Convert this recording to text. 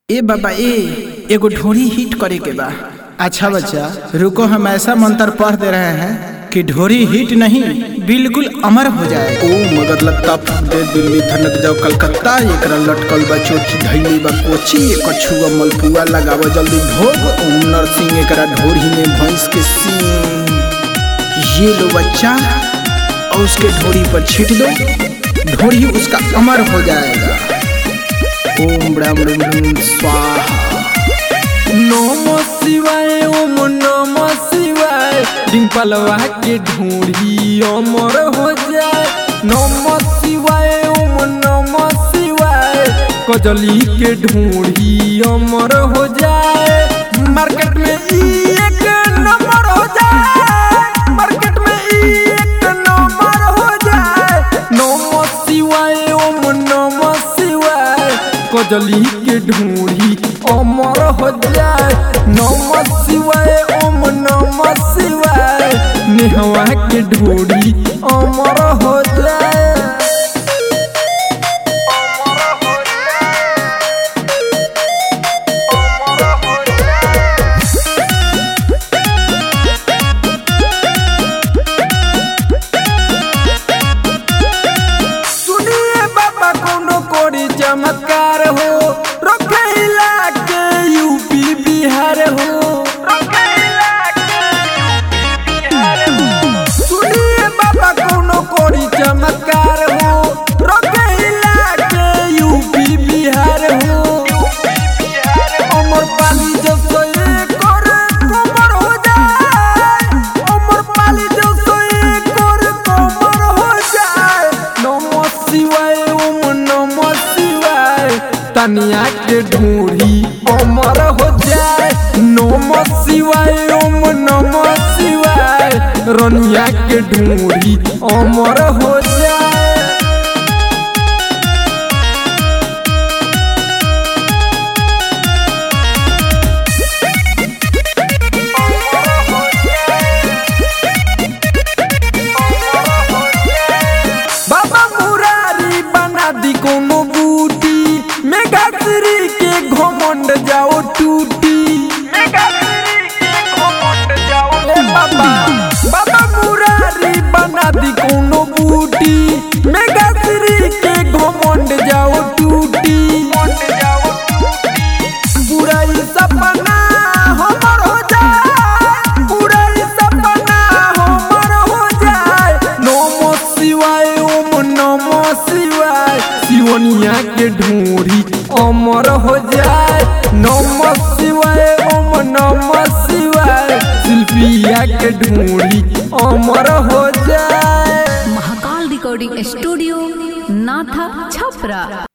ए बाबा एगो ढोरी हिट करे के बा। अच्छा बच्चा रुको, हम ऐसा मंत्र पढ़ दे रहे हैं कि ढोरी हिट नहीं बिल्कुल अमर हो जाए। ओ मगर लगता दे दिल्ली धनक जाओ कलकत्ता, एकरा लटकल बा चोटी धैली बा कोची, कछुआ मलपुआ लगाव जल्दी भोग। ओम नरसिंह एकरा ढोरी में भैंस के सींग, ये लो बच्चा और उसके ढोरी पर छीट दो, ढोरी उसका अमर हो जाएगा। ओम ब्रह्म स्वाहा। नमः शिवाय ओम नमः शिवाय, डिम्पलवा के ढूंढी अमर हो जाए। नमः शिवाय ओम नमः शिवाय, कजली के ढूंढी अमर हो जाए। मार्केट में एक नंबर हो जाए, मार्केट में एक नंबर हो जाए। नमः शिवाय ओम नमः शिवाय, कजली के ढूंढी अमर हो जाए। नमः शिवाय ओम नमः शिवाय, नेहवा के ढूंढी अमर हो जाए। सुनिए बाबा कोनो कोरी चमत्कार हो, बिहार हो। सुनिए बाबा कोनो कोरी चमत्कार हो, रोकेला के यूपी बिहार हो। अमर पाली जैसो एक और कमर हो जाए, अमर पाली जैसो एक और कमर हो जाए। नमः शिवाय ओम नमः शिवाय, तनिया के ढूंढी अमर हो जाए। नमः शिवाय ओम नमः शिवाय, रनिया के ढूंढी अमर हो जाए। बाबा मुरारी बना दी कोनो बूटी, मेघाश्री के घमंड जाओ टूटी। बाबा मुरारी बना दी कोनो बूटी, मेघाश्री के घमंड जाओ टूटी। बुराई सपना हमर हो जाए, बुराई सपना हमर हो जाए। नमः शिवाय ओम नमः शिवाय, शिवनिया के ढूंढी अमर हो जाए। नमः शिवाय ओम नमः शिवाय, शिल्पिया के ढूंढी अमर हो जाए। महाकाल रिकॉर्डिंग स्टूडियो नाथा छपरा।